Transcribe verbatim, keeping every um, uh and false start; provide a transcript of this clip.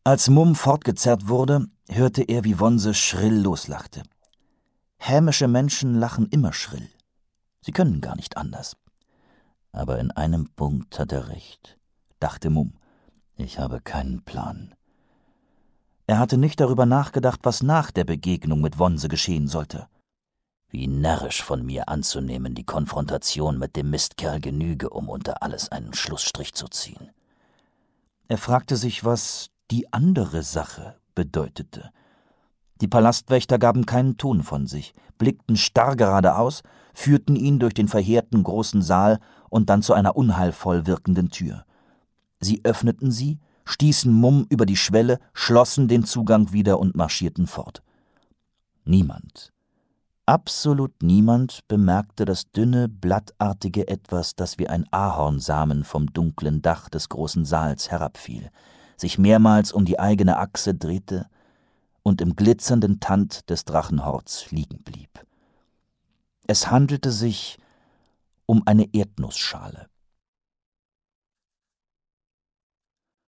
Als Mumm fortgezerrt wurde, hörte er, wie Wonse schrill loslachte. Hämische Menschen lachen immer schrill. Sie können gar nicht anders. Aber in einem Punkt hat er recht, dachte Mumm. Ich habe keinen Plan. Er hatte nicht darüber nachgedacht, was nach der Begegnung mit Wonse geschehen sollte. Wie närrisch von mir anzunehmen, die Konfrontation mit dem Mistkerl genüge, um unter alles einen Schlussstrich zu ziehen. Er fragte sich, was die andere Sache bedeutete. Die Palastwächter gaben keinen Ton von sich, blickten starr geradeaus, führten ihn durch den verheerten großen Saal und dann zu einer unheilvoll wirkenden Tür. Sie öffneten sie, stießen Mumm über die Schwelle, schlossen den Zugang wieder und marschierten fort. Niemand, absolut niemand bemerkte das dünne, blattartige Etwas, das wie ein Ahornsamen vom dunklen Dach des großen Saals herabfiel, sich mehrmals um die eigene Achse drehte und im glitzernden Tand des Drachenhorts liegen blieb. Es handelte sich um eine Erdnussschale.